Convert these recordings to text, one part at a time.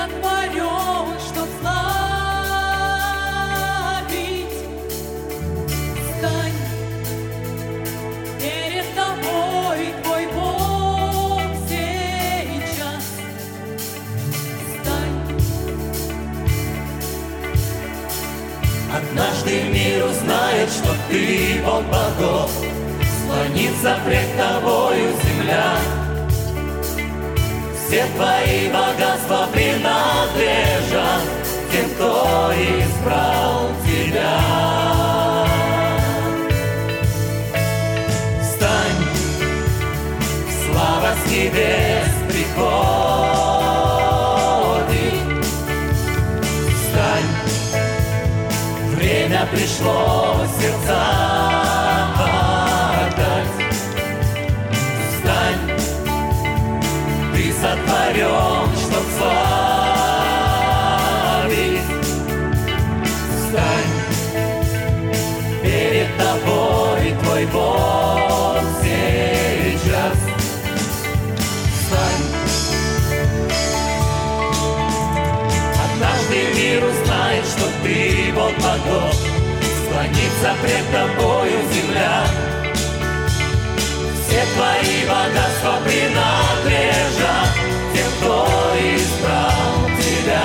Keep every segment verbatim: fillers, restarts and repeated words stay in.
сотворен, чтоб славить. Стань перед тобой, твой Бог сейчас. Стань. Однажды мир узнает, что ты Бог богов, склонится пред тобою земля. Все твои богатства принадлежат тем, кто избрал тебя. Встань, слава с небес приходит. Встань, время пришло сердца отдать. Встань, ты сотворен, чтоб славить. Встань, перед тобой твой Бог сейчас. Встань. Однажды мир узнает, что ты Бог богов, склонится пред тобою земля. Все твои богатства принадлежат тем, кто избрал тебя.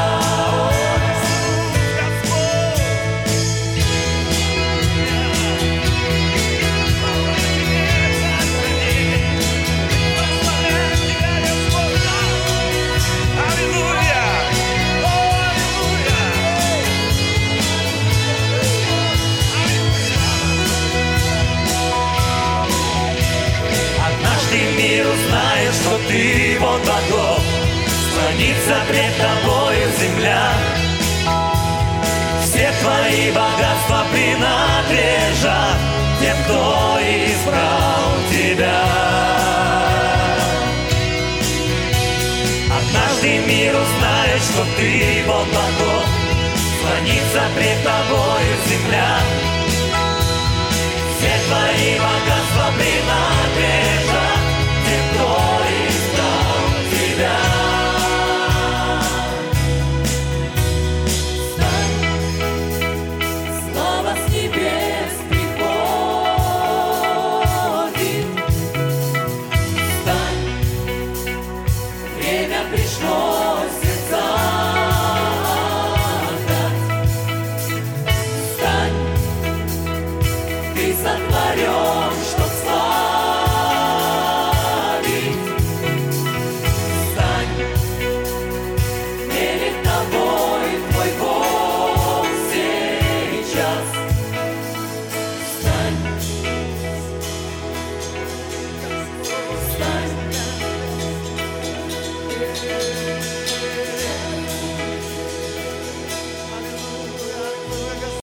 Мир узнает, что ты Бог богов, склонится пред тобою земля. Все твои богатства принадлежат тем, кто избрал тебя. Однажды мир узнает, что ты Бог богов, склонится пред тобою земля. Все твои богатства принадлежат